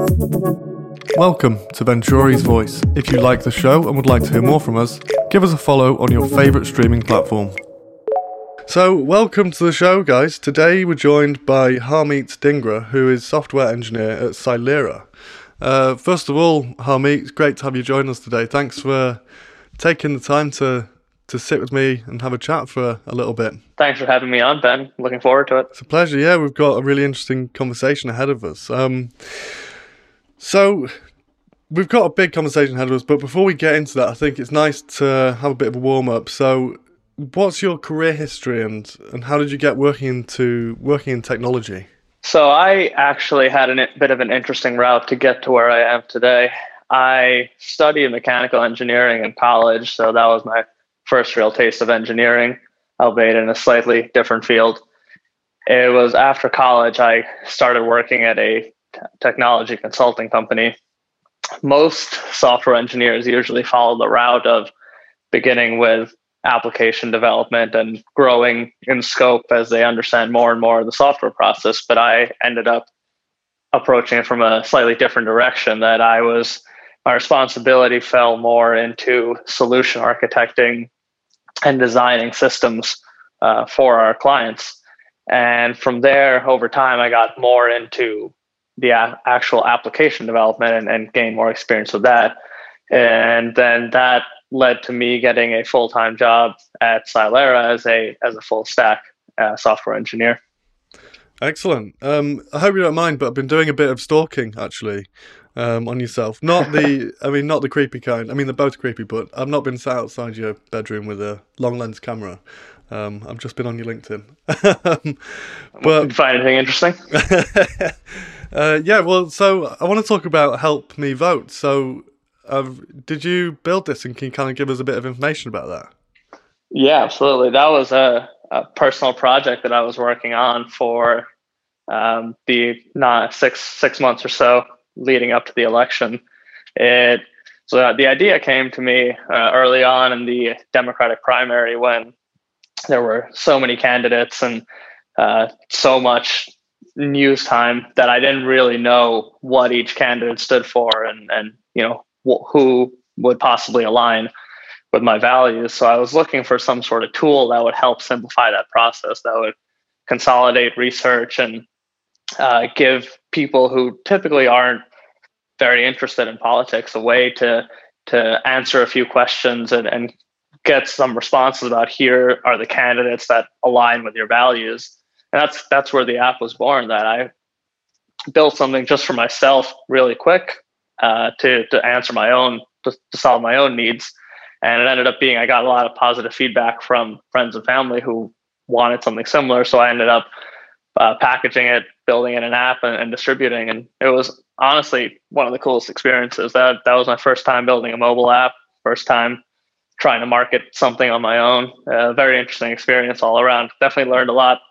Welcome to Venturi's Voice. If you like the show and would like to hear more from us, give us a follow on your favourite streaming platform. So, welcome to the show, guys. Today we're joined by Harmeet Dhingra, who is software engineer at Silera. First of all, Harmeet, it's great to have you join us today. Thanks for taking the time to sit with me and have a chat for a little bit. Thanks for having me on, Ben. Looking forward to it. It's a pleasure. Yeah, we've got a really interesting conversation ahead of us. So we've got a big conversation ahead of us, but before we get into that, I think it's nice to have a bit of a warm-up. So what's your career history and how did you get working in technology? So I actually had a bit of an interesting route to get to where I am today. I studied mechanical engineering in college, so that was my first real taste of engineering, albeit in a slightly different field. It was after college I started working at a technology consulting company. Most software engineers usually follow the route of beginning with application development and growing in scope as they understand more and more of the software process. But I ended up approaching it from a slightly different direction, that my responsibility fell more into solution architecting and designing systems for our clients. And from there, over time, I got more into the actual application development and gained more experience with that. And then that led to me getting a full-time job at Silera as a full stack software engineer. Excellent. I hope you don't mind, but I've been doing a bit of stalking actually on yourself. Not the creepy kind. I mean, they're both creepy, but I've not been sat outside your bedroom with a long lens camera. I've just been on your LinkedIn. But did you find anything interesting? Yeah. Well, so I want to talk about Help Me Vote. So, did you build this, and can you kind of give us a bit of information about that? Yeah, absolutely. That was a personal project that I was working on for the 6 months or so leading up to the election. So the idea came to me early on in the Democratic primary, when there were so many candidates and so much news time that I didn't really know what each candidate stood for and who would possibly align with my values. So I was looking for some sort of tool that would help simplify that process, that would consolidate research and give people who typically aren't very interested in politics a way to answer a few questions and get some responses about, here are the candidates that align with your values. And that's where the app was born, that I built something just for myself really quick to answer to solve my own needs. And it ended up being, I got a lot of positive feedback from friends and family who wanted something similar. So I ended up packaging it, building it in an app and distributing. And it was honestly one of the coolest experiences. That was my first time building a mobile app, first time trying to market something on my own. Very interesting experience all around. Definitely learned a lot.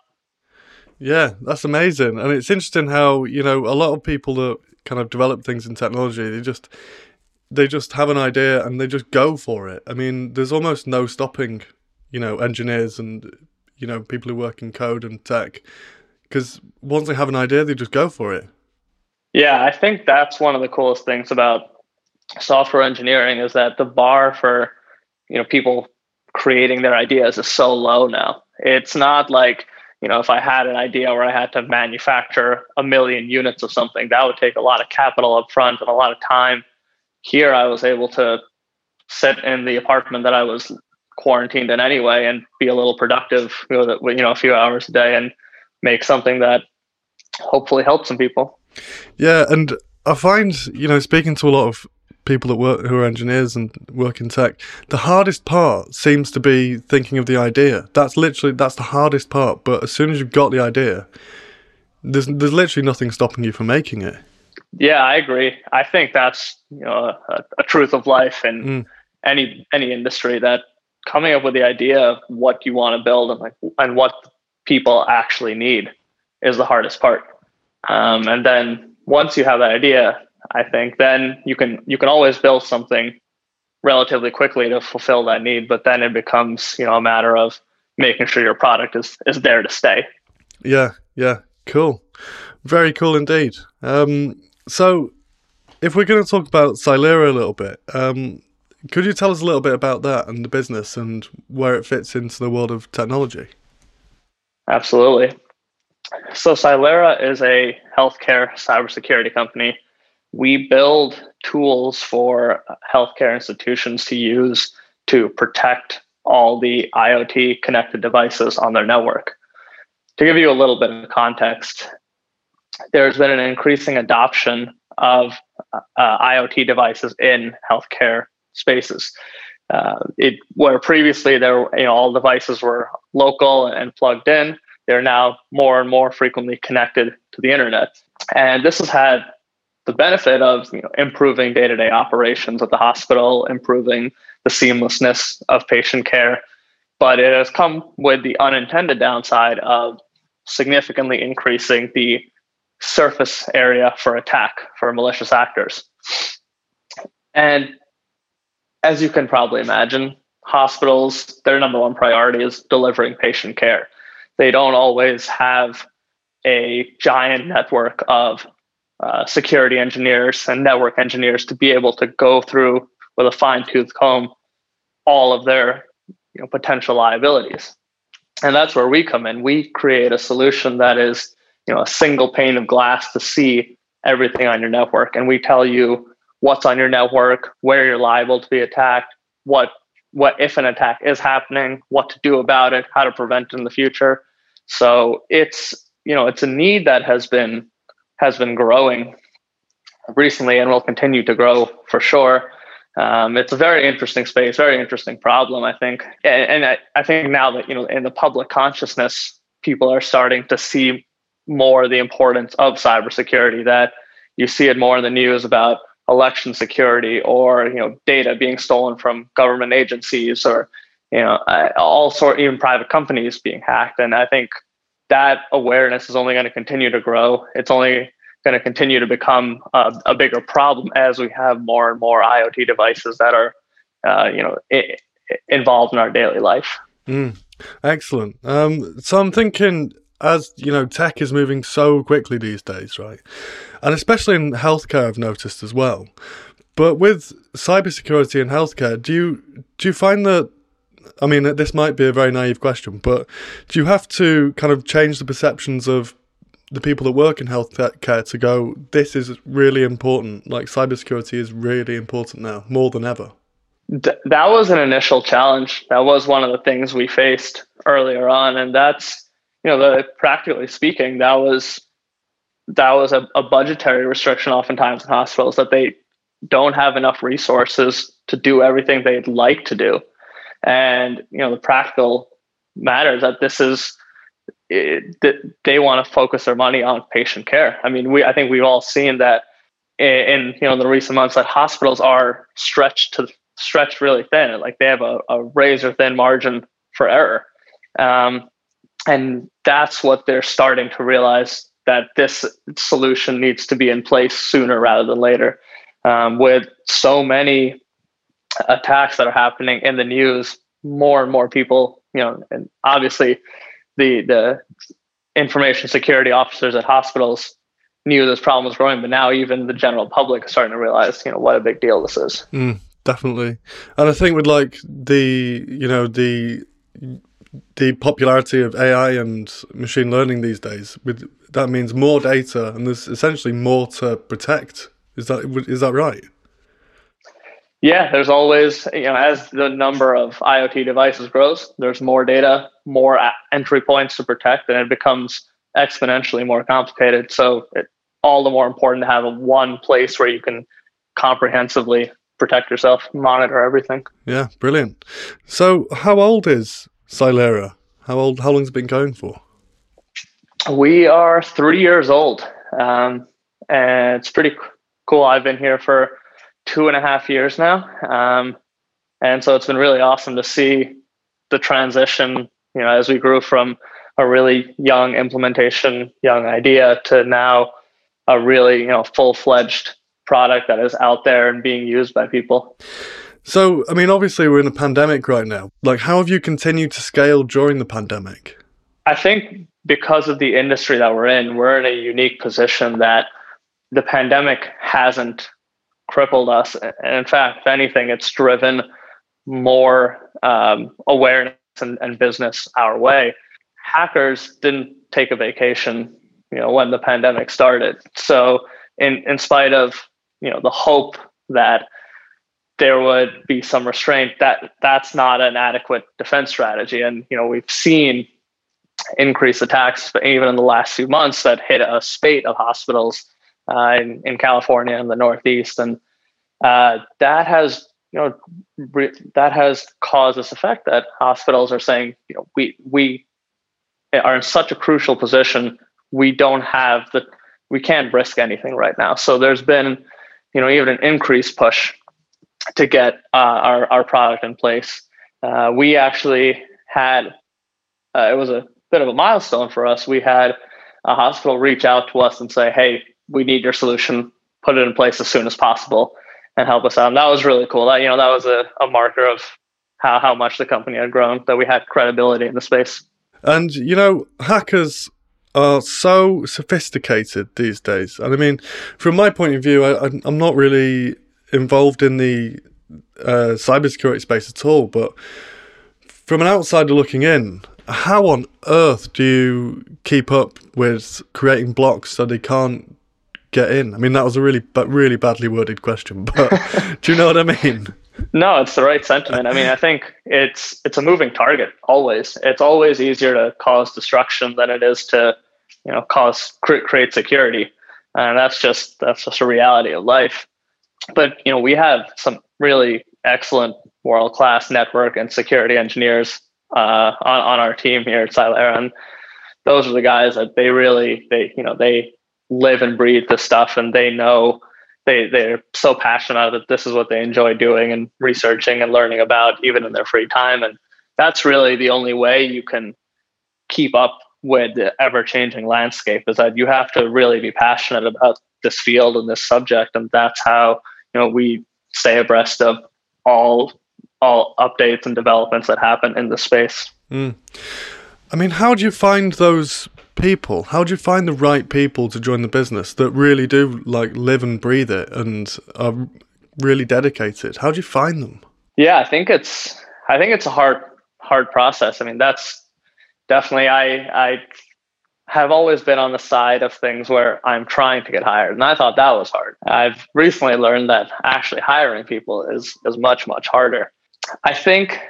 Yeah, that's amazing. And it's interesting how, a lot of people that kind of develop things in technology, they just have an idea and they just go for it. I mean, there's almost no stopping, engineers and, people who work in code and tech, because once they have an idea, they just go for it. Yeah, I think that's one of the coolest things about software engineering, is that the bar for, people creating their ideas is so low now. It's not like, if I had an idea where I had to manufacture 1 million units of something, that would take a lot of capital up front and a lot of time. Here, I was able to sit in the apartment that I was quarantined in anyway and be a little productive, a few hours a day, and make something that hopefully helps some people. Yeah, and I find, speaking to a lot of people who are engineers and work in tech, the hardest part seems to be thinking of the idea. That's the hardest part. But as soon as you've got the idea, there's literally nothing stopping you from making it. Yeah, I agree. I think that's a truth of life in any industry, that coming up with the idea of what you want to build and what people actually need is the hardest part. And then once you have that idea, I think then you can always build something relatively quickly to fulfill that need. But then it becomes a matter of making sure your product is there to stay. Yeah, cool, very cool indeed. So if we're going to talk about Cylera a little bit, could you tell us a little bit about that and the business and where it fits into the world of technology? Absolutely. So Cylera is a healthcare cybersecurity company. We build tools for healthcare institutions to use to protect all the IoT connected devices on their network. To give you a little bit of context, there's been an increasing adoption of IoT devices in healthcare spaces. Where previously all devices were local and plugged in, they're now more and more frequently connected to the internet. And this has had the benefit of improving day-to-day operations at the hospital, improving the seamlessness of patient care. But it has come with the unintended downside of significantly increasing the surface area for attack for malicious actors. And as you can probably imagine, hospitals, their number one priority is delivering patient care. They don't always have a giant network of security engineers and network engineers to be able to go through with a fine-tooth comb all of their potential liabilities. And that's where we come in. We create a solution that is a single pane of glass to see everything on your network. And we tell you what's on your network, where you're liable to be attacked, what if an attack is happening, what to do about it, how to prevent it in the future. So it's a need that has been growing recently and will continue to grow for sure. It's a very interesting space, very interesting problem, I think. And I think now that in the public consciousness, people are starting to see more the importance of cybersecurity, that you see it more in the news about election security or data being stolen from government agencies or all sort, even private companies being hacked. And I think that awareness is only going to continue to grow. It's only going to continue to become a bigger problem as we have more and more IoT devices that are involved in our daily life. Excellent. So I'm thinking, as tech is moving so quickly these days, right? And especially in healthcare, I've noticed as well. But with cybersecurity in healthcare, do you find that, I mean, this might be a very naive question, but do you have to kind of change the perceptions of the people that work in healthcare to go, this is really important, like cybersecurity is really important now, more than ever? That was an initial challenge. That was one of the things we faced earlier on. And that's, practically speaking, that was a budgetary restriction oftentimes in hospitals, that they don't have enough resources to do everything they'd like to do. And, the practical matter is that they want to focus their money on patient care. I mean, I think we've all seen that in the recent months that hospitals are stretched really thin. Like they have a razor thin margin for error. And that's what they're starting to realize, that this solution needs to be in place sooner rather than later. With so many attacks that are happening in the news, more and more people, and obviously the information security officers at hospitals knew this problem was growing, but now even the general public is starting to realize, what a big deal this is. Definitely. And I think with like the popularity of AI and machine learning these days, that means more data, and there's essentially more to protect. Is that right? Yeah, there's always, as the number of IoT devices grows, there's more data, more entry points to protect, and it becomes exponentially more complicated. So it's all the more important to have one place where you can comprehensively protect yourself, monitor everything. Yeah, brilliant. So how old is Cylera? How long has it been going for? We are 3 years old, and it's pretty cool. I've been here for 2.5 years now. And so it's been really awesome to see the transition, as we grew from a really young implementation, young idea to now a really, full-fledged product that is out there and being used by people. So, I mean, obviously we're in a pandemic right now. Like, how have you continued to scale during the pandemic? I think because of the industry that we're in a unique position that the pandemic hasn't crippled us. And in fact, if anything, it's driven more awareness and business our way. Hackers didn't take a vacation, when the pandemic started. So in spite of, the hope that there would be some restraint, that's not an adequate defense strategy. And, we've seen increased attacks, but even in the last few months, that hit a spate of hospitals in California and the Northeast. And that has caused this effect that hospitals are saying, we are in such a crucial position. We can't risk anything right now. So there's been, even an increased push to get our product in place. We actually had, it was a bit of a milestone for us. We had a hospital reach out to us and say, hey, we need your solution, put it in place as soon as possible and help us out. And that was really cool. That was a marker of how much the company had grown, that we had credibility in the space. And, hackers are so sophisticated these days. And I mean, from my point of view, I'm not really involved in the cybersecurity space at all, but from an outsider looking in, how on earth do you keep up with creating blocks so they can't get in? I mean, that was a really badly worded question, but do you know what I mean? No, it's the right sentiment. I mean, I think it's a moving target always. It's always easier to cause destruction than it is to, create security. And that's just a reality of life. But, we have some really excellent world-class network and security engineers on our team here at Cyllera. And those are the guys that they live and breathe this stuff, and they know they're so passionate that this is what they enjoy doing and researching and learning about, even in their free time. And that's really the only way you can keep up with the ever-changing landscape, is that you have to really be passionate about this field and this subject. And that's how, we stay abreast of all updates and developments that happen in the space. I mean, how do you find those people? How do you find the right people to join the business that really do live and breathe it and are really dedicated? How do you find them? Yeah, I think it's a hard process. I mean, that's definitely, I have always been on the side of things where I'm trying to get hired, and I thought that was hard. I've recently learned that actually hiring people is much, much harder. I think,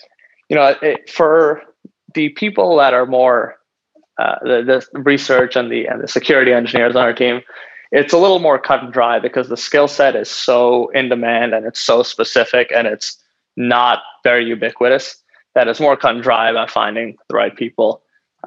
for the people that are more the research and the security engineers on our team, it's a little more cut and dry because the skill set is so in demand and it's so specific and it's not very ubiquitous that it's more cut and dry about finding the right people.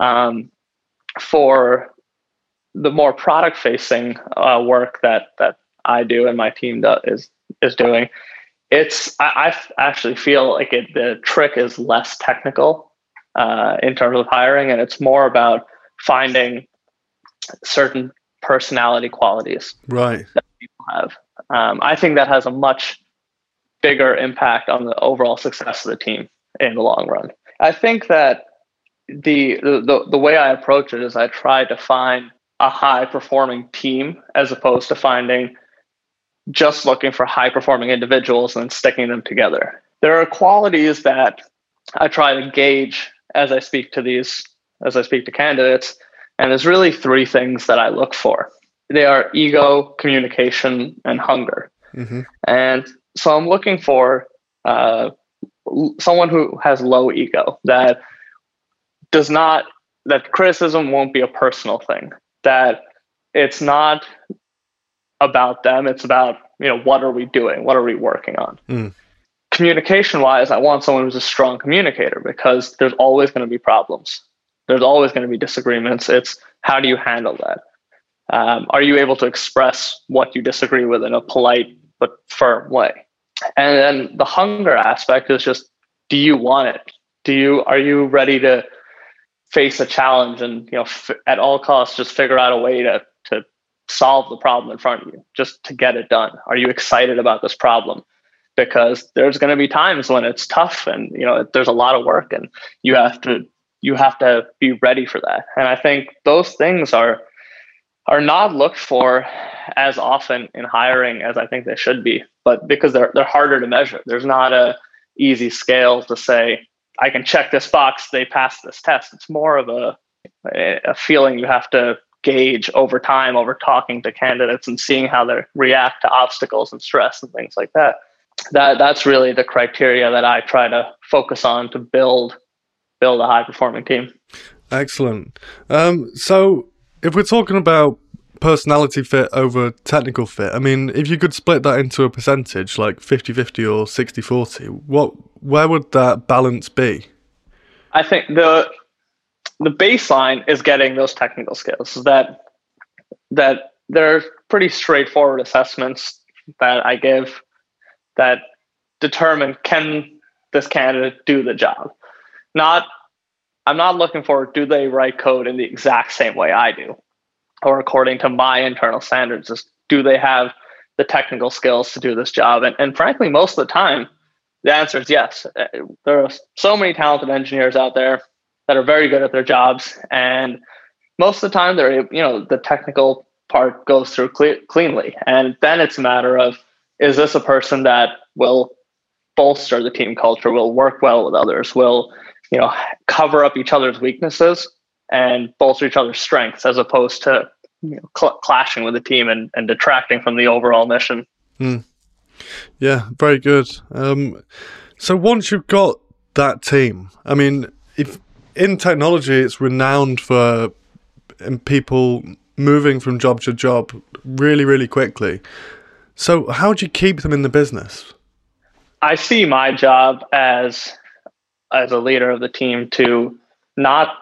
For the more product facing work that I do and my team is doing, I actually feel like the trick is less technical in terms of hiring, and it's more about finding certain personality qualities that people have. I think that has a much bigger impact on the overall success of the team in the long run. I think that the way I approach it is I try to find a high performing team as opposed to just looking for high performing individuals and sticking them together. There are qualities that I try to gauge as I speak to candidates. And there's really three things that I look for. They are ego, communication, and hunger. Mm-hmm. And so I'm looking for someone who has low ego, that criticism won't be a personal thing, that it's not about them. It's about, what are we doing? What are we working on? Mm. Communication wise, I want someone who's a strong communicator, because there's always going to be problems. There's always going to be disagreements. It's how do you handle that? Are you able to express what you disagree with in a polite but firm way? And then the hunger aspect is just, do you want it? Are you ready to face a challenge and, at all costs, just figure out a way to solve the problem in front of you, just to get it done? Are you excited about this problem? Because there's going to be times when it's tough and, there's a lot of work, and you have to be ready for that. And I think those things are are not looked for as often in hiring as I think they should be, but because they're harder to measure. There's not a easy scale to say I can check this box, they passed this test. It's more of a feeling you have to gauge over time, over talking to candidates and seeing how they react to obstacles and stress and things like that. That's really the criteria that I try to focus on to build a high performing team. Excellent. So if we're talking about personality fit over technical fit, I mean, if you could split that into a percentage, like 50-50 or 60-40, where would that balance be? I think the baseline is getting those technical skills. That there are pretty straightforward assessments that I give that determine, can this candidate do the job? I'm not looking for, do they write code in the exact same way I do, or according to my internal standards? Just, do they have the technical skills to do this job? And frankly, most of the time, the answer is yes. There are so many talented engineers out there that are very good at their jobs, and most of the time, the technical part goes through cleanly. And then it's a matter of, is this a person that will bolster the team culture, will work well with others, will cover up each other's weaknesses and bolster each other's strengths, as opposed to clashing with the team and detracting from the overall mission. Yeah, very good. So once you've got that team, I mean, if in technology it's renowned for people moving from job to job really, really quickly. So how do you keep them in the business? I see my job as a leader of the team to not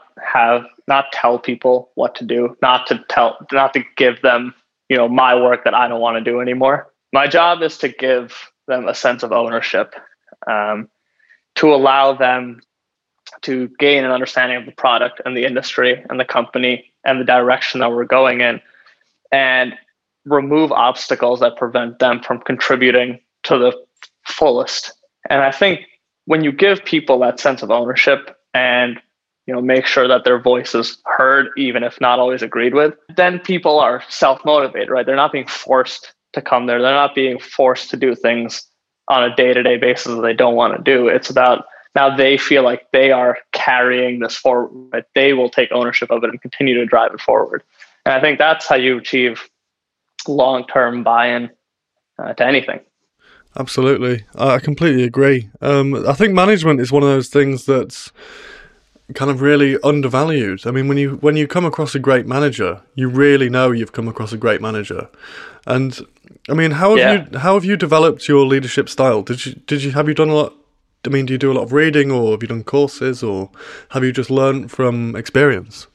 tell people what to do, not to give them, my work that I don't want to do anymore. My job is to give them a sense of ownership, to allow them to gain an understanding of the product and the industry and the company and the direction that we're going in, and remove obstacles that prevent them from contributing to the fullest. And I think when you give people that sense of ownership and make sure that their voice is heard, even if not always agreed with, then people are self-motivated, right? They're not being forced to come there. They're not being forced to do things on a day-to-day basis that they don't want to do. It's about, now they feel like they are carrying this forward, that they will take ownership of it and continue to drive it forward. And I think that's how you achieve long-term buy-in to anything. Absolutely. I completely agree. I think management is one of those things that's kind of really undervalued. I mean, when you come across a great manager, you really know you've come across a great manager. And I mean, how have you developed your leadership style? Have you done a lot? I mean, do you do a lot of reading, or have you done courses, or have you just learned from experience?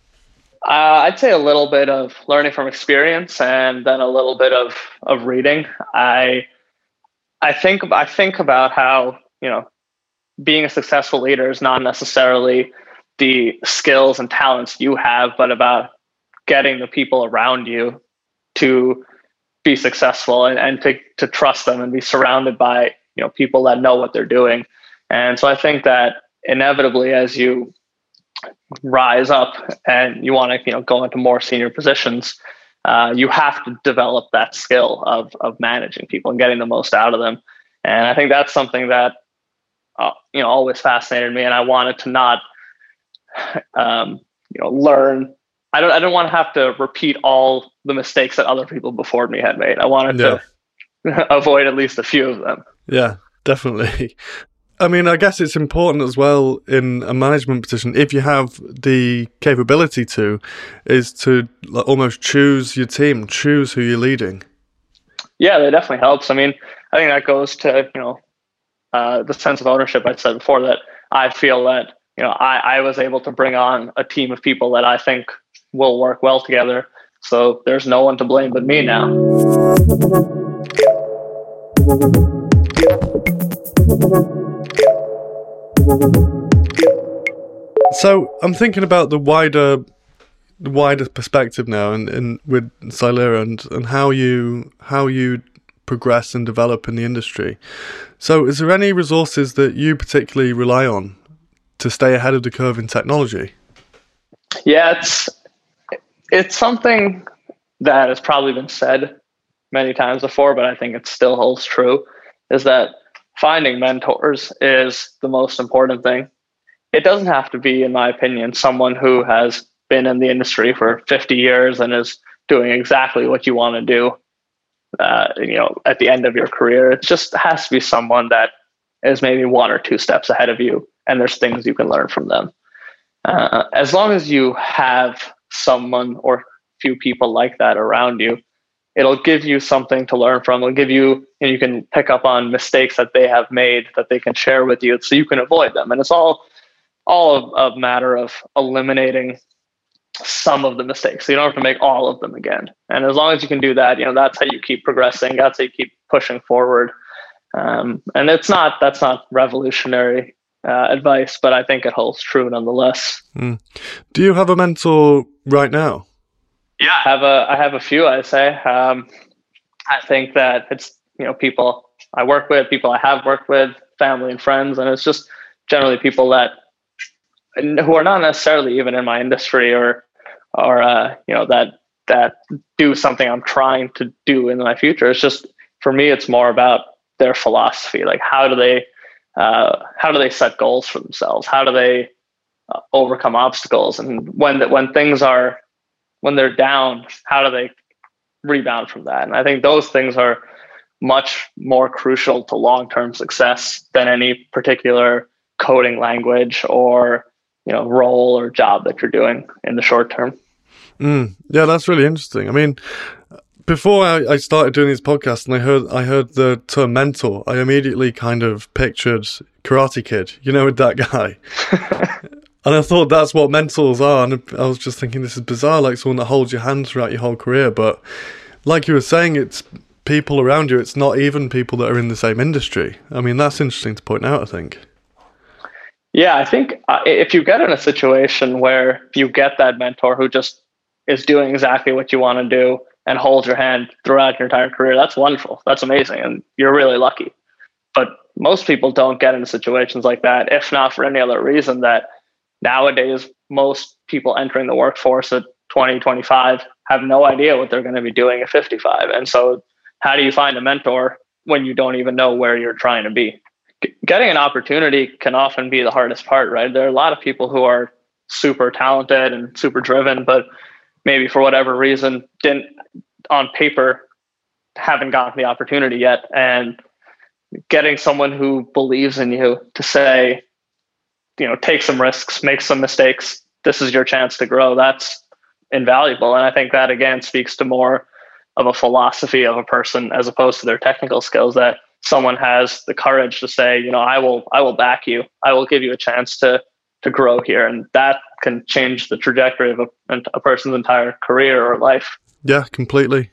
I'd say a little bit of learning from experience, and then a little bit of reading. I think about how, being a successful leader is not necessarily the skills and talents you have, but about getting the people around you to be successful and to trust them and be surrounded by, people that know what they're doing. And so I think that inevitably, as you rise up and you want to, go into more senior positions, you have to develop that skill of managing people and getting the most out of them. And I think that's something that, always fascinated me. And I wanted to not, learn. I don't want to have to repeat all the mistakes that other people before me had made. I wanted to avoid at least a few of them. Yeah, definitely. I mean, I guess it's important as well in a management position, if you have the capability is to almost choose your team, choose who you're leading. Yeah, that definitely helps. I mean, I think that goes to, the sense of ownership. I said before that I feel that, I was able to bring on a team of people that I think will work well together. So there's no one to blame but me now. So I'm thinking about the wider perspective now, and with Silera and how you progress and develop in the industry. So is there any resources that you particularly rely on to stay ahead of the curve in technology? Yeah, it's something that has probably been said many times before, but I think it still holds true, is that finding mentors is the most important thing. It doesn't have to be, in my opinion, someone who has been in the industry for 50 years and is doing exactly what you want to do, at the end of your career. It just has to be someone that is maybe 1 or 2 steps ahead of you, and there's things you can learn from them. As long as you have someone or few people like that around you, it'll give you something to learn from. It'll give you, and you can pick up on mistakes that they have made that they can share with you, so you can avoid them. And it's all a matter of eliminating some of the mistakes. So you don't have to make all of them again. And as long as you can do that, that's how you keep progressing. That's how you keep pushing forward. And that's not revolutionary advice, but I think it holds true nonetheless. Do you have a mentor right now? Yeah, I have a few, I say. I think that it's, people I work with, people I have worked with, family and friends, and it's just generally people who are not necessarily even in my industry or that do something I'm trying to do in my future. It's just, for me, it's more about their philosophy. Like, how do they set goals for themselves? How do they overcome obstacles? And when they're down, how do they rebound from that? And I think those things are much more crucial to long-term success than any particular coding language or role or job that you're doing in the short term. Yeah, that's really interesting. I mean, before I started doing these podcasts and I heard the term mentor, I immediately kind of pictured Karate Kid, with that guy. And I thought that's what mentors are. And I was just thinking, this is bizarre, like someone that holds your hand throughout your whole career. But like you were saying, it's people around you. It's not even people that are in the same industry. I mean, that's interesting to point out, I think. Yeah, I think if you get in a situation where you get that mentor who just is doing exactly what you want to do and holds your hand throughout your entire career, that's wonderful. That's amazing. And you're really lucky. But most people don't get into situations like that, if not for any other reason, that nowadays, most people entering the workforce at 20, 25 have no idea what they're going to be doing at 55. And so how do you find a mentor when you don't even know where you're trying to be? Getting an opportunity can often be the hardest part, right? There are a lot of people who are super talented and super driven, but maybe for whatever reason on paper haven't gotten the opportunity yet. And getting someone who believes in you to say, take some risks, make some mistakes, this is your chance to grow, that's invaluable. And I think that, again, speaks to more of a philosophy of a person as opposed to their technical skills, that someone has the courage to say, I will back you. I will give you a chance to grow here. And that can change the trajectory of a person's entire career or life. Yeah, completely.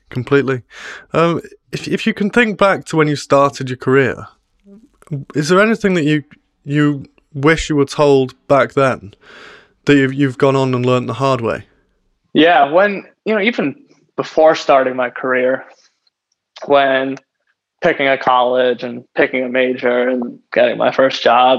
If you can think back to when you started your career, is there anything that you wish you were told back then that you've gone on and learned the hard way? Yeah, when, even before starting my career, when picking a college and picking a major and getting my first job,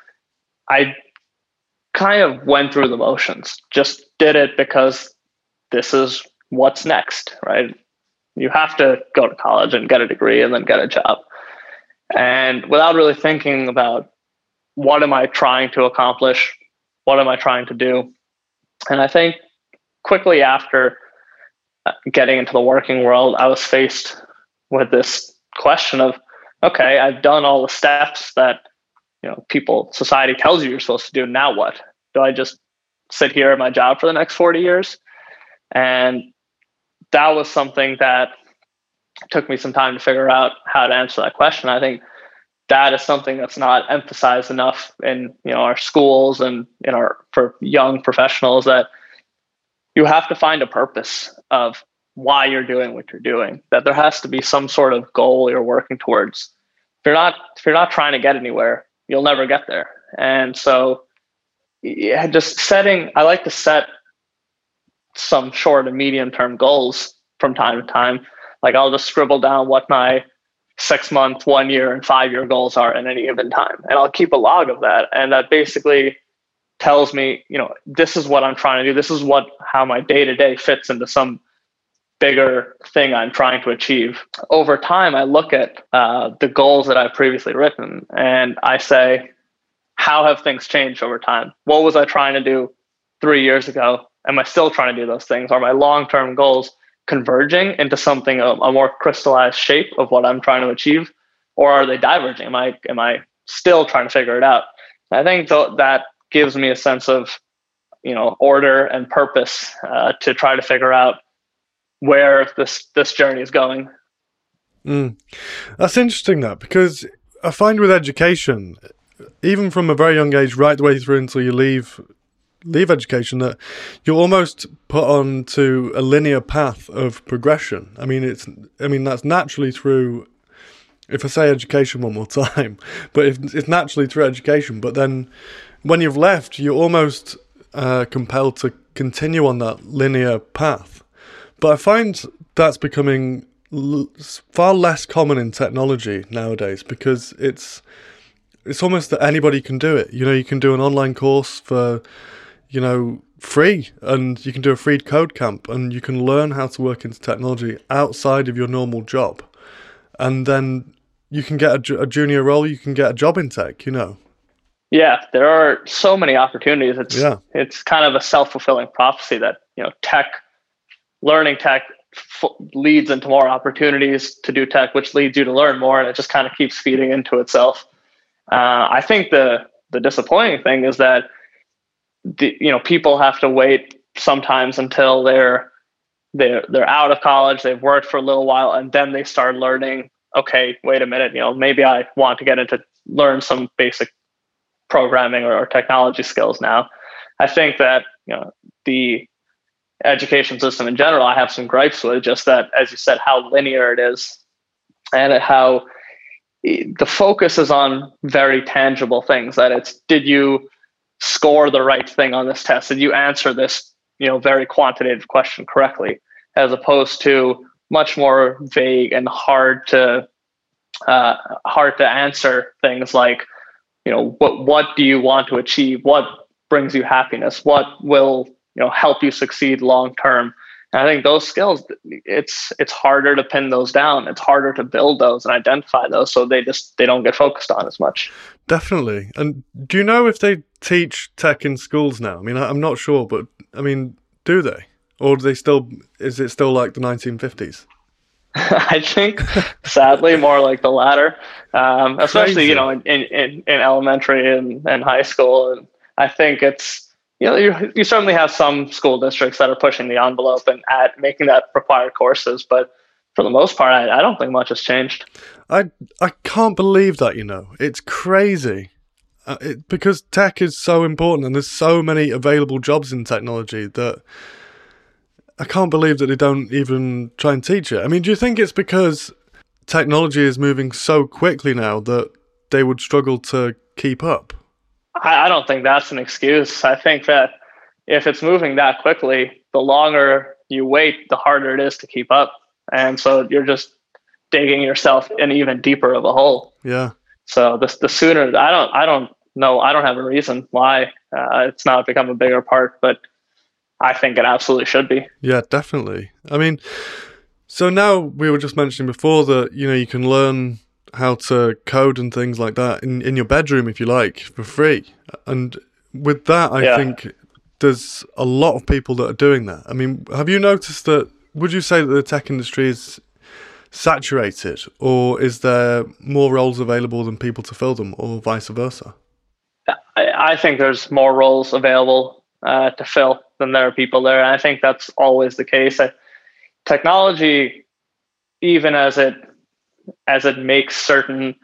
I kind of went through the motions, just did it because this is what's next, right? You have to go to college and get a degree and then get a job. And without really thinking about what am I trying to accomplish? What am I trying to do? And I think quickly after getting into the working world, I was faced with this question of, okay, I've done all the steps that society tells you're supposed to do. Now what? Do I just sit here at my job for the next 40 years? And that was something that took me some time to figure out how to answer that question. I think that is something that's not emphasized enough in our schools and for young professionals, that you have to find a purpose of why you're doing what you're doing, that there has to be some sort of goal you're working towards. If you're not trying to get anywhere, you'll never get there. And so I like to set some short and medium term goals from time to time. Like, I'll just scribble down what my 6-month, 1 year, and 5-year goals are at any given time. And I'll keep a log of that. And that basically tells me, this is what I'm trying to do. This is how my day-to-day fits into some bigger thing I'm trying to achieve. Over time, I look at the goals that I've previously written and I say, how have things changed over time? What was I trying to do 3 years ago? Am I still trying to do those things? Are my long-term goals converging into something a more crystallized shape of what I'm trying to achieve, or are they diverging? Am I still trying to figure it out? I think that gives me a sense of order and purpose to try to figure out where this journey is going. That's interesting, that, because I find with education, even from a very young age, right the way through until you leave education, that you're almost put on to a linear path of progression. I mean, that's naturally through, if I say education one more time, but it's naturally through education. But then when you've left, you're almost compelled to continue on that linear path. But I find that's becoming far less common in technology nowadays, because it's almost that anybody can do it. You can do an online course for, free, and you can do a free code camp, and you can learn how to work into technology outside of your normal job. And then you can get a junior role, you can get a job in tech, Yeah, there are so many opportunities. It's kind of a self-fulfilling prophecy that, learning tech leads into more opportunities to do tech, which leads you to learn more, and it just kind of keeps feeding into itself. I think the disappointing thing is that people have to wait sometimes until they're out of college, they've worked for a little while, and then they start learning. Okay, wait a minute, maybe I want to get into learn some basic programming or technology skills now. I think that the education system in general, I have some gripes with, just that, as you said, how linear it is, and how the focus is on very tangible things. That it's, did you score the right thing on this test? Did you answer this very quantitative question correctly? As opposed to much more vague and hard to answer things like, what do you want to achieve? What brings you happiness? What will help you succeed long term? And I think those skills, it's harder to pin those down. It's harder to build those and identify those, so they don't get focused on as much. Definitely. And do you know if they teach tech in schools now? I mean, I'm not sure, but I mean, do they? Or is it still like the 1950s? I think, sadly, more like the latter, especially, in elementary and high school. And I think it's, you certainly have some school districts that are pushing the envelope and making that required courses. But for the most part, I don't think much has changed. I can't believe that, it's crazy. Because tech is so important and there's so many available jobs in technology that I can't believe that they don't even try and teach it. I mean, do you think it's because technology is moving so quickly now that they would struggle to keep up? I don't think that's an excuse. I think that if it's moving that quickly, the longer you wait, the harder it is to keep up. And so you're just digging yourself in even deeper of a hole. Yeah. So the sooner, I don't know. I don't have a reason why it's not become a bigger part, but I think it absolutely should be. Yeah, definitely. I mean, so now we were just mentioning before that, you can learn how to code and things like that in your bedroom, if you like, for free. And with that, I think there's a lot of people that are doing that. I mean, have you noticed that, would you say that the tech industry is saturated, or is there more roles available than people to fill them, or vice versa? I think there's more roles available to fill than there are people there. And I think that's always the case. Technology, even as it makes certain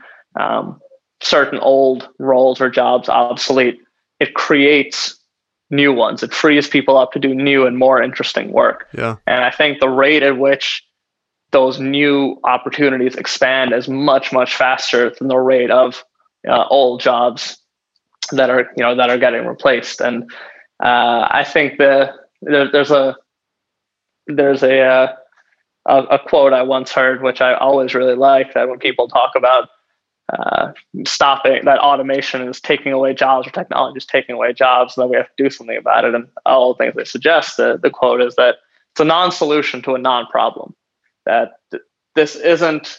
old roles or jobs obsolete, it creates new ones. It frees people up to do new and more interesting work. Yeah. And I think the rate at which those new opportunities expand is much, much faster than the rate of old jobs that are getting replaced. And I think there's a quote I once heard, which I always really like, that when people talk about stopping that automation is taking away jobs, or technology is taking away jobs, and that we have to do something about it. And all the things they suggest, the quote is that it's a non-solution to a non-problem. That this isn't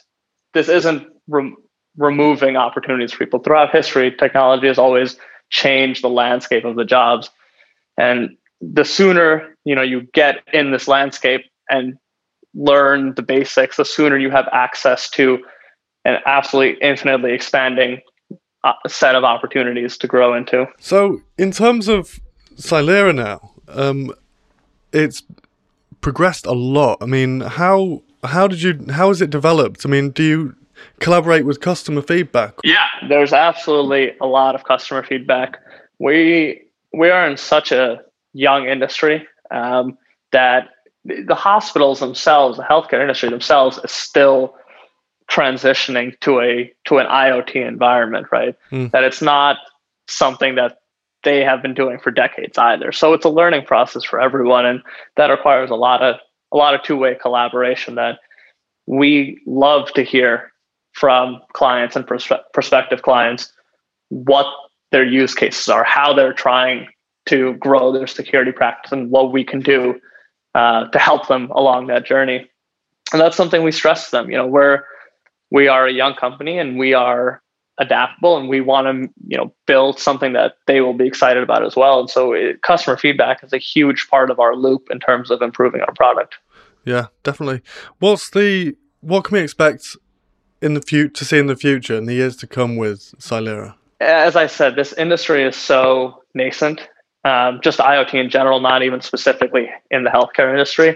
removing opportunities for people. Throughout history, technology has always changed the landscape of the jobs, and the sooner you get in this landscape and learn the basics, the sooner you have access to an absolutely infinitely expanding set of opportunities to grow into. So in terms of Silera now, it's progressed a lot. I mean, how has it developed? I mean, do you collaborate with customer feedback? Yeah, there's absolutely a lot of customer feedback. We are in such a young industry that the hospitals themselves, the healthcare industry themselves, is still transitioning to an IoT environment, right? That it's not something that they have been doing for decades either. So it's a learning process for everyone, and that requires a lot of two-way collaboration. That we love to hear from clients and prospective clients what their use cases are, how they're trying to grow their security practice, and what we can do to help them along that journey. And that's something we stress to them. We are a young company, and we are adaptable, and we want to build something that they will be excited about as well. And so customer feedback is a huge part of our loop in terms of improving our product. Yeah, definitely. What can we expect to see in the future, in the years to come with Silera? As I said, this industry is so nascent. Just IoT in general, not even specifically in the healthcare industry.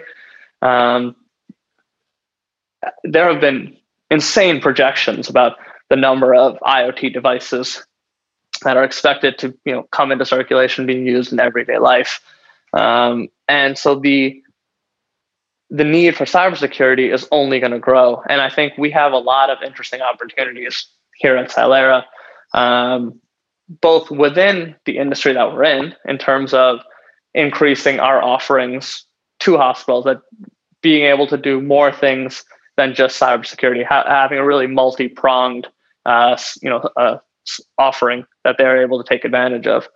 There have been insane projections about the number of IoT devices that are expected to come into circulation, being used in everyday life. And so the need for cybersecurity is only going to grow. And I think we have a lot of interesting opportunities here at Silera, both within the industry that we're in terms of increasing our offerings to hospitals, that being able to do more things than just cybersecurity, having a really multi-pronged offering that they're able to take advantage of.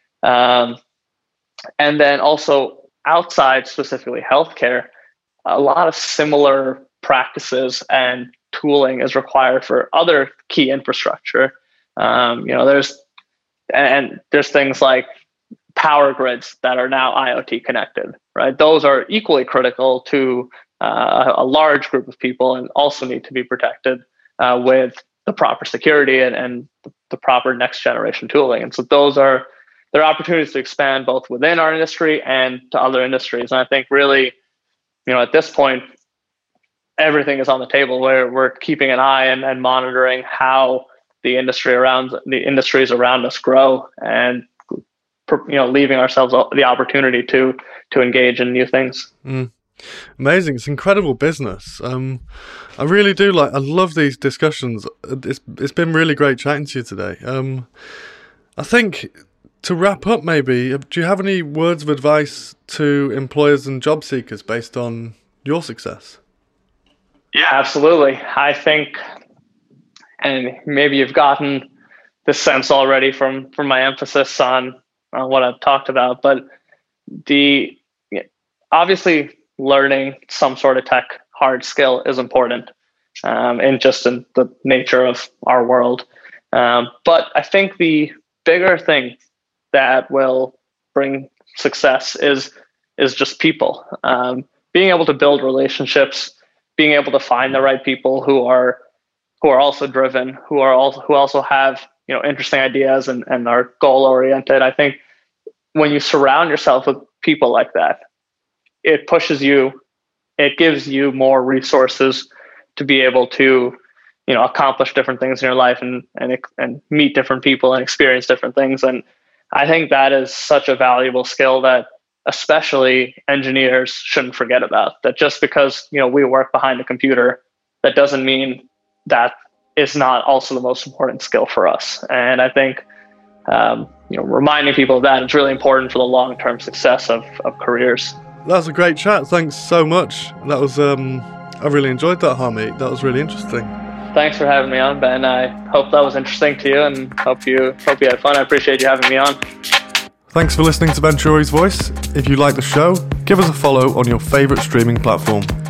And then also outside specifically healthcare, a lot of similar practices and tooling is required for other key infrastructure. There's things like power grids that are now IoT connected, right? Those are equally critical to a large group of people, and also need to be protected with the proper security and the proper next generation tooling. And so there are opportunities to expand both within our industry and to other industries. And I think really, at this point, everything is on the table, where we're keeping an eye and monitoring how the industries around us grow, and leaving ourselves the opportunity to engage in new things. Amazing. It's incredible business. I really do I love these discussions. It's been really great chatting to you today. I think to wrap up, maybe, do you have any words of advice to employers and job seekers based on your success? Yeah, absolutely. I think, and maybe you've gotten this sense already from my emphasis on what I've talked about, but obviously learning some sort of tech hard skill is important, in the nature of our world. But I think the bigger thing that will bring success is just people. Being able to build relationships, being able to find the right people who are also driven, who also have interesting ideas and are goal oriented. I think when you surround yourself with people like that, it pushes you, it gives you more resources to be able to, accomplish different things in your life and meet different people and experience different things. And I think that is such a valuable skill that especially engineers shouldn't forget about. That just because, we work behind a computer, that doesn't mean that is not also the most important skill for us. And I think, reminding people of that is really important for the long-term success of careers. That was a great chat. Thanks so much. That was, I really enjoyed that, Harmeet. That was really interesting. Thanks for having me on, Ben. I hope that was interesting to you, and hope you had fun. I appreciate you having me on. Thanks for listening to Venturi's Voice. If you like the show, give us a follow on your favourite streaming platform.